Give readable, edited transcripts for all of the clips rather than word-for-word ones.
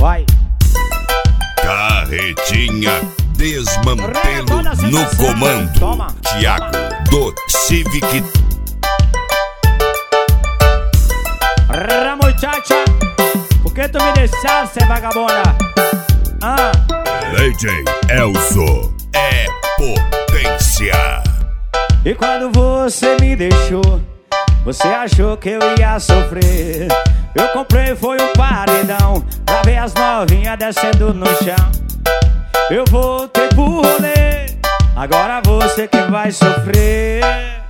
Vai. Carretinha Desmantelo no comando. Toma. Thiago do Civic. Muchacha, por que tu me deixaste, vagabunda? DJ Elzo é potência. E quando você me deixou, você achou que eu ia sofrer. Eu comprei foi um paredão pra ver as novinhas descendo no chão. Eu voltei pro rolê, agora você que vai sofrer.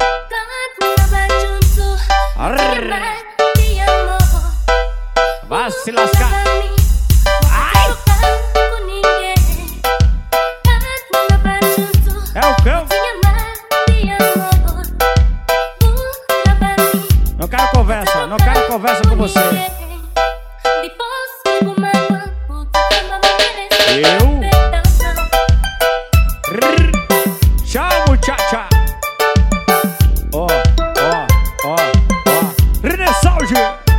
Vai se lascar. Ai! É o cão. Não quero conversa, não quero conversa com você. Eu? Tchau, muchacha. Ó. Renessalge.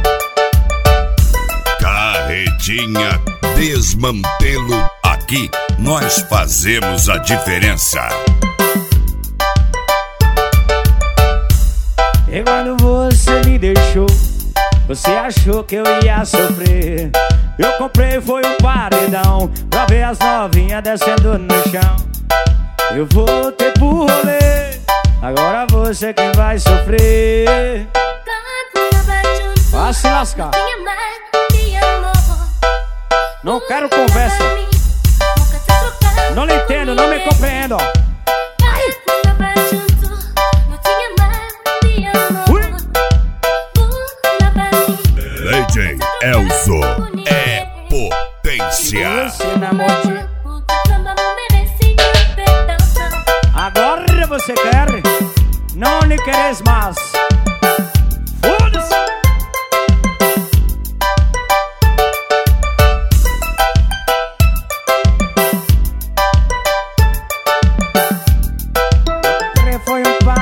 Carretinha Desmantelo. Aqui nós fazemos a diferença. E quando você me deixou, você achou que eu ia sofrer. Eu comprei foi um paredão pra ver as novinhas descendo no chão. Eu voltei pro rolê, agora você quem vai sofrer. Vai se lascar. Não quero conversa. Não lhe entendo, não me compreendo. DJ Elzo é potência. Agora você quer? Não lhe queres mais. Foda-se. Foi um